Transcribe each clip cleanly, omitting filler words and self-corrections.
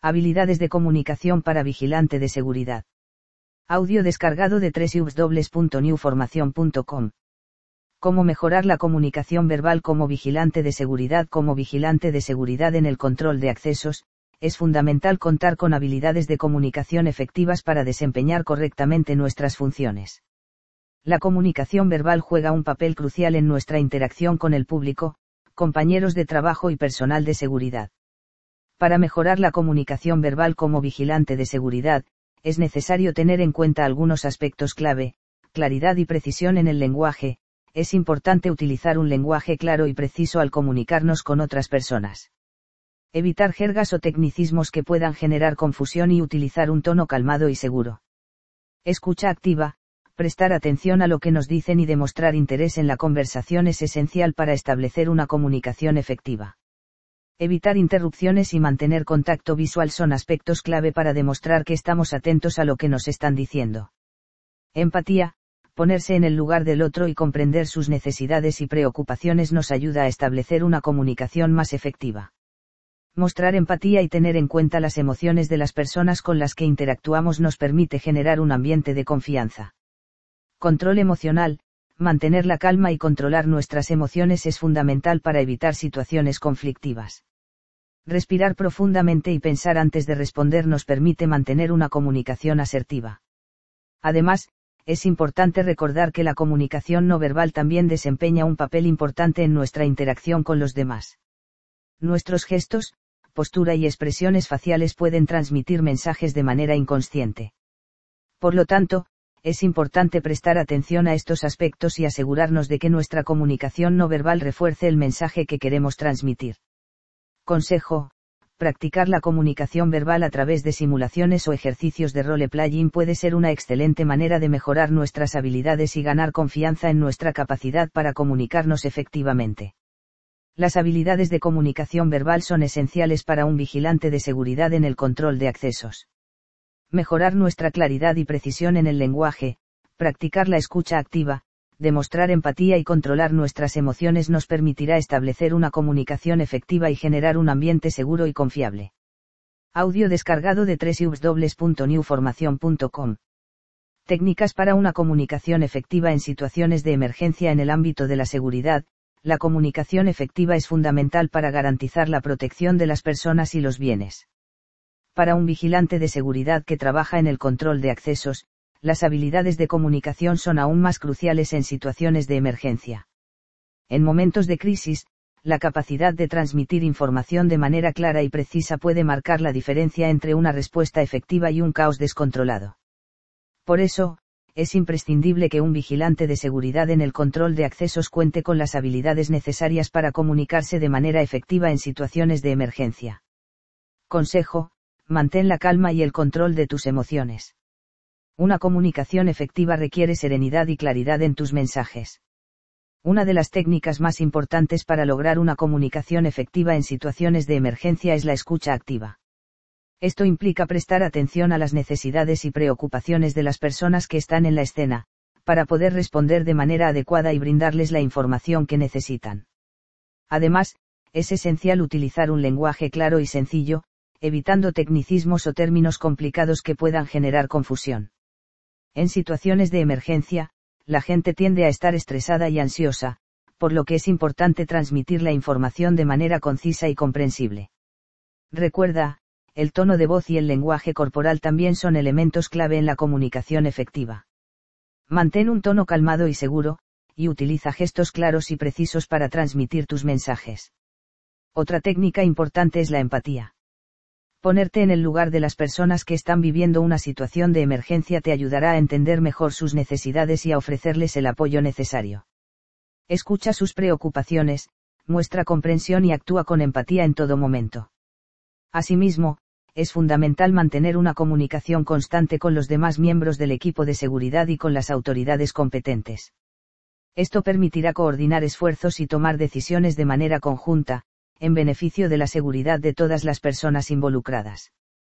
Habilidades de comunicación para vigilante de seguridad. Audio descargado de www.newformacion.com. Cómo mejorar la comunicación verbal como vigilante de seguridad. Como vigilante de seguridad en el control de accesos, es fundamental contar con habilidades de comunicación efectivas para desempeñar correctamente nuestras funciones. La comunicación verbal juega un papel crucial en nuestra interacción con el público, compañeros de trabajo y personal de seguridad. Para mejorar la comunicación verbal como vigilante de seguridad, es necesario tener en cuenta algunos aspectos clave: claridad y precisión en el lenguaje. Es importante utilizar un lenguaje claro y preciso al comunicarnos con otras personas. Evitar jergas o tecnicismos que puedan generar confusión y utilizar un tono calmado y seguro. Escucha activa. Prestar atención a lo que nos dicen y demostrar interés en la conversación es esencial para establecer una comunicación efectiva. Evitar interrupciones y mantener contacto visual son aspectos clave para demostrar que estamos atentos a lo que nos están diciendo. Empatía. Ponerse en el lugar del otro y comprender sus necesidades y preocupaciones nos ayuda a establecer una comunicación más efectiva. Mostrar empatía y tener en cuenta las emociones de las personas con las que interactuamos nos permite generar un ambiente de confianza. Control emocional. Mantener la calma y controlar nuestras emociones es fundamental para evitar situaciones conflictivas. Respirar profundamente y pensar antes de responder nos permite mantener una comunicación asertiva. Además, es importante recordar que la comunicación no verbal también desempeña un papel importante en nuestra interacción con los demás. Nuestros gestos, postura y expresiones faciales pueden transmitir mensajes de manera inconsciente. Por lo tanto, es importante prestar atención a estos aspectos y asegurarnos de que nuestra comunicación no verbal refuerce el mensaje que queremos transmitir. Consejo: practicar la comunicación verbal a través de simulaciones o ejercicios de role-playing puede ser una excelente manera de mejorar nuestras habilidades y ganar confianza en nuestra capacidad para comunicarnos efectivamente. Las habilidades de comunicación verbal son esenciales para un vigilante de seguridad en el control de accesos. Mejorar nuestra claridad y precisión en el lenguaje, practicar la escucha activa, demostrar empatía y controlar nuestras emociones nos permitirá establecer una comunicación efectiva y generar un ambiente seguro y confiable. Audio descargado de www.newformacion.com. Técnicas para una comunicación efectiva en situaciones de emergencia. En el ámbito de la seguridad, la comunicación efectiva es fundamental para garantizar la protección de las personas y los bienes. Para un vigilante de seguridad que trabaja en el control de accesos, las habilidades de comunicación son aún más cruciales en situaciones de emergencia. En momentos de crisis, la capacidad de transmitir información de manera clara y precisa puede marcar la diferencia entre una respuesta efectiva y un caos descontrolado. Por eso, es imprescindible que un vigilante de seguridad en el control de accesos cuente con las habilidades necesarias para comunicarse de manera efectiva en situaciones de emergencia. Consejo: mantén la calma y el control de tus emociones. Una comunicación efectiva requiere serenidad y claridad en tus mensajes. Una de las técnicas más importantes para lograr una comunicación efectiva en situaciones de emergencia es la escucha activa. Esto implica prestar atención a las necesidades y preocupaciones de las personas que están en la escena, para poder responder de manera adecuada y brindarles la información que necesitan. Además, es esencial utilizar un lenguaje claro y sencillo, evitando tecnicismos o términos complicados que puedan generar confusión. En situaciones de emergencia, la gente tiende a estar estresada y ansiosa, por lo que es importante transmitir la información de manera concisa y comprensible. Recuerda, el tono de voz y el lenguaje corporal también son elementos clave en la comunicación efectiva. Mantén un tono calmado y seguro, y utiliza gestos claros y precisos para transmitir tus mensajes. Otra técnica importante es la empatía. Ponerte en el lugar de las personas que están viviendo una situación de emergencia te ayudará a entender mejor sus necesidades y a ofrecerles el apoyo necesario. Escucha sus preocupaciones, muestra comprensión y actúa con empatía en todo momento. Asimismo, es fundamental mantener una comunicación constante con los demás miembros del equipo de seguridad y con las autoridades competentes. Esto permitirá coordinar esfuerzos y tomar decisiones de manera conjunta, en beneficio de la seguridad de todas las personas involucradas.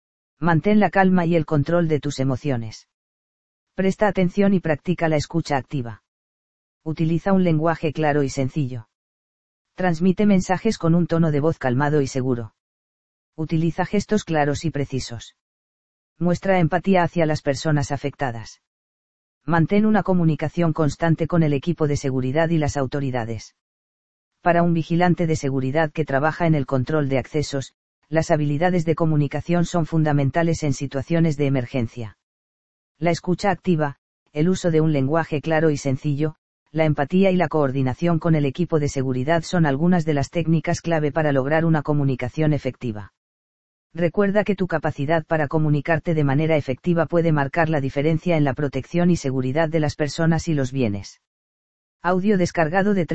Mantén la calma y el control de tus emociones. Presta atención y practica la escucha activa. Utiliza un lenguaje claro y sencillo. Transmite mensajes con un tono de voz calmado y seguro. Utiliza gestos claros y precisos. Muestra empatía hacia las personas afectadas. Mantén una comunicación constante con el equipo de seguridad y las autoridades. Para un vigilante de seguridad que trabaja en el control de accesos, las habilidades de comunicación son fundamentales en situaciones de emergencia. La escucha activa, el uso de un lenguaje claro y sencillo, la empatía y la coordinación con el equipo de seguridad son algunas de las técnicas clave para lograr una comunicación efectiva. Recuerda que tu capacidad para comunicarte de manera efectiva puede marcar la diferencia en la protección y seguridad de las personas y los bienes. Audio descargado de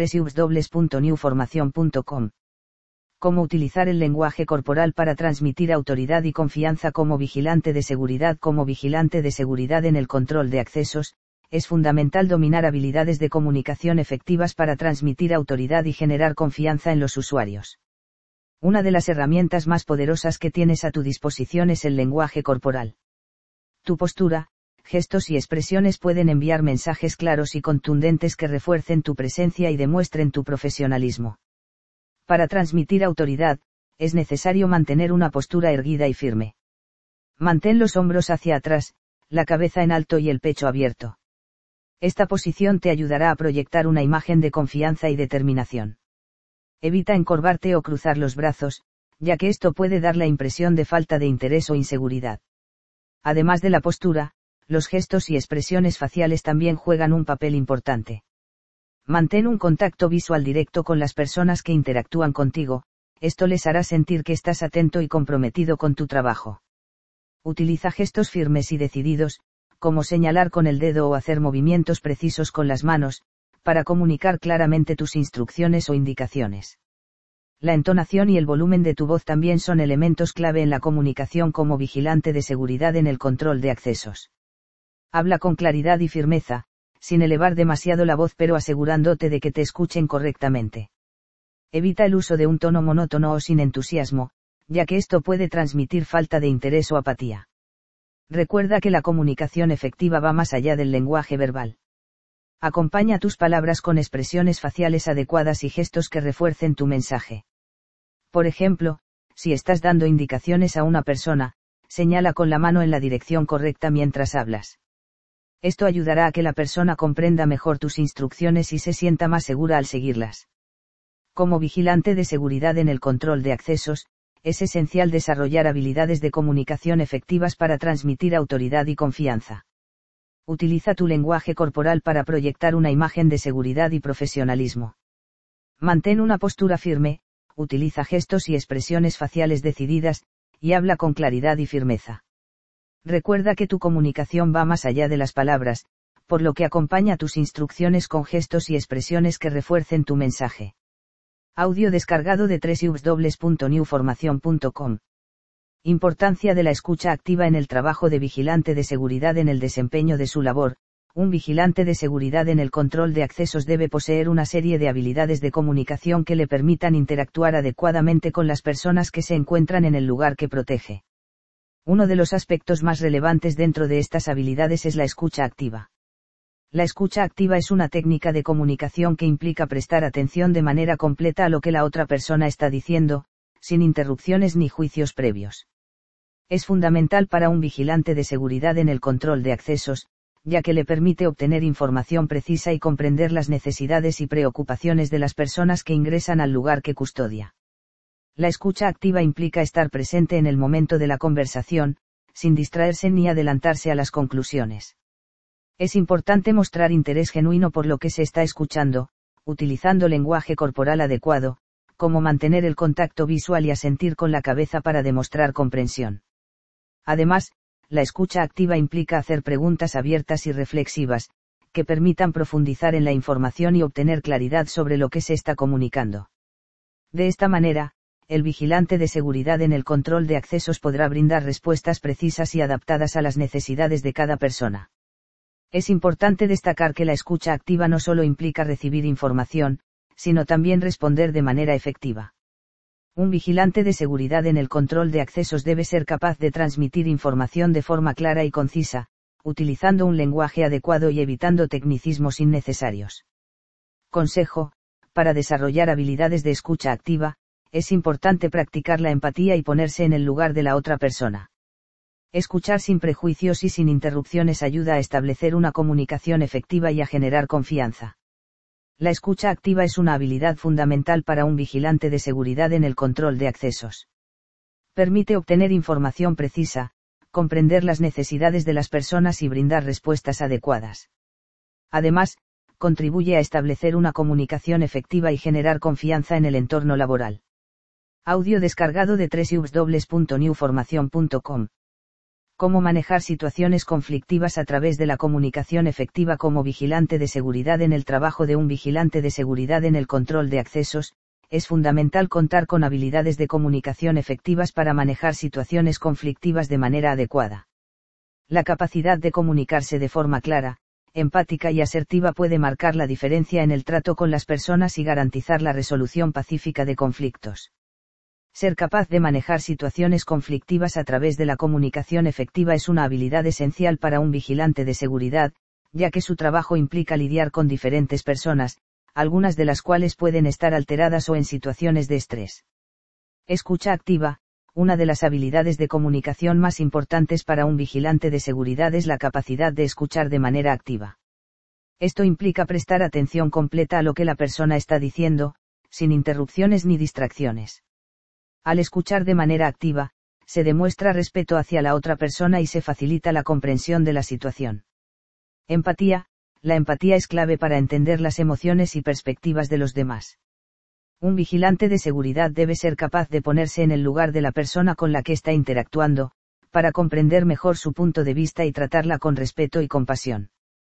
www.newformacion.com. Cómo utilizar el lenguaje corporal para transmitir autoridad y confianza como vigilante de seguridad. Como vigilante de seguridad en el control de accesos, es fundamental dominar habilidades de comunicación efectivas para transmitir autoridad y generar confianza en los usuarios. Una de las herramientas más poderosas que tienes a tu disposición es el lenguaje corporal. Tu postura, gestos y expresiones pueden enviar mensajes claros y contundentes que refuercen tu presencia y demuestren tu profesionalismo. Para transmitir autoridad, es necesario mantener una postura erguida y firme. Mantén los hombros hacia atrás, la cabeza en alto y el pecho abierto. Esta posición te ayudará a proyectar una imagen de confianza y determinación. Evita encorvarte o cruzar los brazos, ya que esto puede dar la impresión de falta de interés o inseguridad. Además de la postura, los gestos y expresiones faciales también juegan un papel importante. Mantén un contacto visual directo con las personas que interactúan contigo, esto les hará sentir que estás atento y comprometido con tu trabajo. Utiliza gestos firmes y decididos, como señalar con el dedo o hacer movimientos precisos con las manos, para comunicar claramente tus instrucciones o indicaciones. La entonación y el volumen de tu voz también son elementos clave en la comunicación como vigilante de seguridad en el control de accesos. Habla con claridad y firmeza, sin elevar demasiado la voz pero asegurándote de que te escuchen correctamente. Evita el uso de un tono monótono o sin entusiasmo, ya que esto puede transmitir falta de interés o apatía. Recuerda que la comunicación efectiva va más allá del lenguaje verbal. Acompaña tus palabras con expresiones faciales adecuadas y gestos que refuercen tu mensaje. Por ejemplo, si estás dando indicaciones a una persona, señala con la mano en la dirección correcta mientras hablas. Esto ayudará a que la persona comprenda mejor tus instrucciones y se sienta más segura al seguirlas. Como vigilante de seguridad en el control de accesos, es esencial desarrollar habilidades de comunicación efectivas para transmitir autoridad y confianza. Utiliza tu lenguaje corporal para proyectar una imagen de seguridad y profesionalismo. Mantén una postura firme, utiliza gestos y expresiones faciales decididas, y habla con claridad y firmeza. Recuerda que tu comunicación va más allá de las palabras, por lo que acompaña tus instrucciones con gestos y expresiones que refuercen tu mensaje. Audio descargado de www.newformacion.com. Importancia de la escucha activa en el trabajo de vigilante de seguridad en el desempeño de su labor. Un vigilante de seguridad en el control de accesos debe poseer una serie de habilidades de comunicación que le permitan interactuar adecuadamente con las personas que se encuentran en el lugar que protege. Uno de los aspectos más relevantes dentro de estas habilidades es la escucha activa. La escucha activa es una técnica de comunicación que implica prestar atención de manera completa a lo que la otra persona está diciendo, sin interrupciones ni juicios previos. Es fundamental para un vigilante de seguridad en el control de accesos, ya que le permite obtener información precisa y comprender las necesidades y preocupaciones de las personas que ingresan al lugar que custodia. La escucha activa implica estar presente en el momento de la conversación, sin distraerse ni adelantarse a las conclusiones. Es importante mostrar interés genuino por lo que se está escuchando, utilizando lenguaje corporal adecuado, como mantener el contacto visual y asentir con la cabeza para demostrar comprensión. Además, la escucha activa implica hacer preguntas abiertas y reflexivas, que permitan profundizar en la información y obtener claridad sobre lo que se está comunicando. De esta manera, el vigilante de seguridad en el control de accesos podrá brindar respuestas precisas y adaptadas a las necesidades de cada persona. Es importante destacar que la escucha activa no solo implica recibir información, sino también responder de manera efectiva. Un vigilante de seguridad en el control de accesos debe ser capaz de transmitir información de forma clara y concisa, utilizando un lenguaje adecuado y evitando tecnicismos innecesarios. Consejo: para desarrollar habilidades de escucha activa, Es importante practicar la empatía y ponerse en el lugar de la otra persona. Escuchar sin prejuicios y sin interrupciones ayuda a establecer una comunicación efectiva y a generar confianza. La escucha activa es una habilidad fundamental para un vigilante de seguridad en el control de accesos. Permite obtener información precisa, comprender las necesidades de las personas y brindar respuestas adecuadas. Además, contribuye a establecer una comunicación efectiva y generar confianza en el entorno laboral. Audio descargado de www.newformacion.com. Cómo manejar situaciones conflictivas a través de la comunicación efectiva como vigilante de seguridad en el trabajo de un vigilante de seguridad en el control de accesos. Es fundamental contar con habilidades de comunicación efectivas para manejar situaciones conflictivas de manera adecuada. La capacidad de comunicarse de forma clara, empática y asertiva puede marcar la diferencia en el trato con las personas y garantizar la resolución pacífica de conflictos. Ser capaz de manejar situaciones conflictivas a través de la comunicación efectiva es una habilidad esencial para un vigilante de seguridad, ya que su trabajo implica lidiar con diferentes personas, algunas de las cuales pueden estar alteradas o en situaciones de estrés. Escucha activa. Una de las habilidades de comunicación más importantes para un vigilante de seguridad es la capacidad de escuchar de manera activa. Esto implica prestar atención completa a lo que la persona está diciendo, sin interrupciones ni distracciones. Al escuchar de manera activa, se demuestra respeto hacia la otra persona y se facilita la comprensión de la situación. Empatía. La empatía es clave para entender las emociones y perspectivas de los demás. Un vigilante de seguridad debe ser capaz de ponerse en el lugar de la persona con la que está interactuando, para comprender mejor su punto de vista y tratarla con respeto y compasión.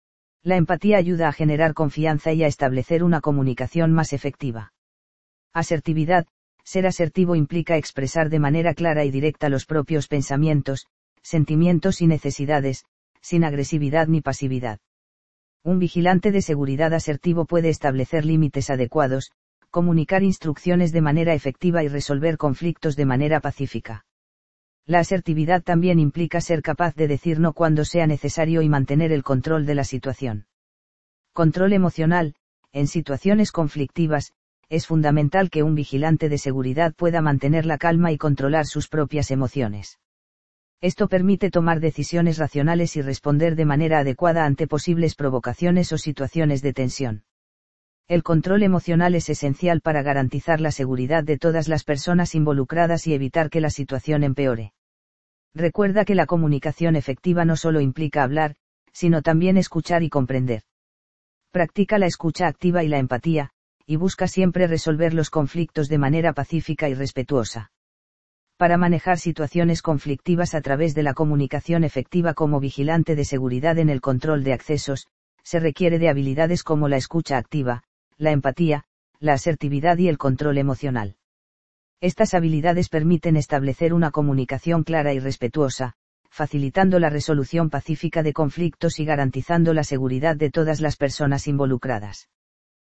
La empatía ayuda a generar confianza y a establecer una comunicación más efectiva. Asertividad. Ser asertivo implica expresar de manera clara y directa los propios pensamientos, sentimientos y necesidades, sin agresividad ni pasividad. Un vigilante de seguridad asertivo puede establecer límites adecuados, comunicar instrucciones de manera efectiva y resolver conflictos de manera pacífica. La asertividad también implica ser capaz de decir no cuando sea necesario y mantener el control de la situación. Control emocional. En situaciones conflictivas, es fundamental que un vigilante de seguridad pueda mantener la calma y controlar sus propias emociones. Esto permite tomar decisiones racionales y responder de manera adecuada ante posibles provocaciones o situaciones de tensión. El control emocional es esencial para garantizar la seguridad de todas las personas involucradas y evitar que la situación empeore. Recuerda que la comunicación efectiva no solo implica hablar, sino también escuchar y comprender. Practica la escucha activa y la empatía, y busca siempre resolver los conflictos de manera pacífica y respetuosa. Para manejar situaciones conflictivas a través de la comunicación efectiva como vigilante de seguridad en el control de accesos, se requiere de habilidades como la escucha activa, la empatía, la asertividad y el control emocional. Estas habilidades permiten establecer una comunicación clara y respetuosa, facilitando la resolución pacífica de conflictos y garantizando la seguridad de todas las personas involucradas.